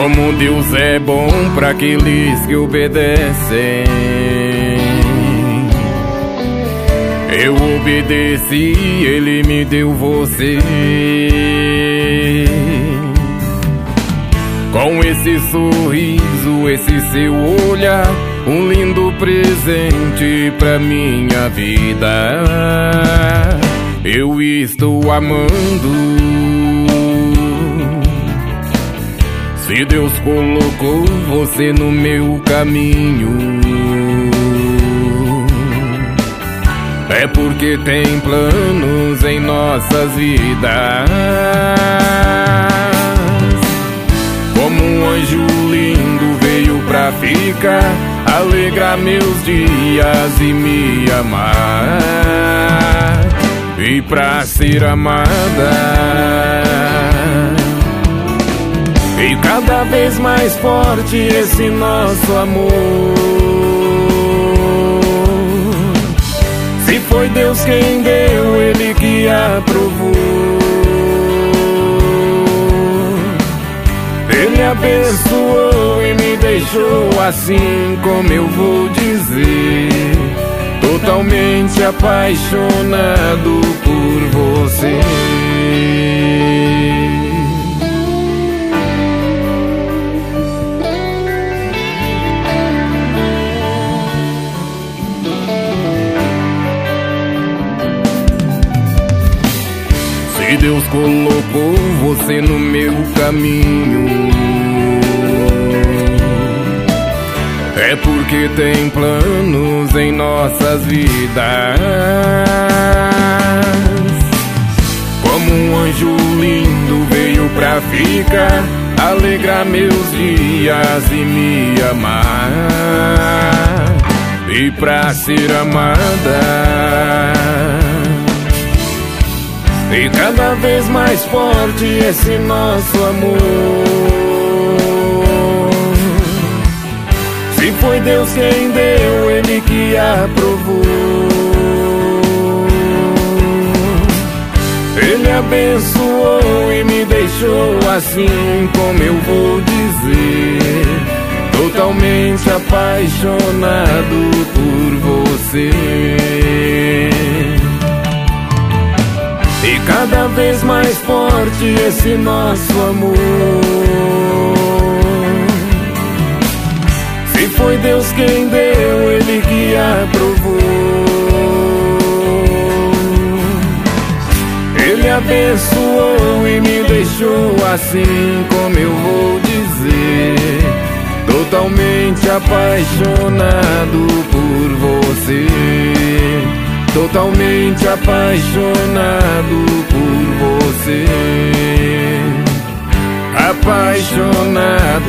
Como Deus é bom para aqueles que obedecem. Eu obedeci, Ele me deu você. Com esse sorriso, esse seu olhar, um lindo presente pra minha vida. Eu estou amando. Se Deus colocou você no meu caminho, é porque tem planos em nossas vidas. Como um anjo lindo veio pra ficar, alegrar meus dias e me amar, e pra ser amada. E cada vez mais forte esse nosso amor. Se foi Deus quem deu, Ele que aprovou. Ele abençoou e me deixou assim, como eu vou dizer, totalmente apaixonado por você. Se Deus colocou você no meu caminho, é porque tem planos em nossas vidas. Como um anjo lindo veio pra ficar, alegrar meus dias e me amar, e pra ser amada. E cada vez mais forte esse nosso amor. Se foi Deus quem deu, Ele que aprovou. Ele abençoou e me deixou assim, como eu vou dizer, totalmente apaixonado por você. E cada vez mais forte esse nosso amor. Se foi Deus quem deu, Ele que aprovou. Ele abençoou e me deixou assim, como eu vou dizer, totalmente apaixonado por você. Totalmente apaixonado por você. Apaixonado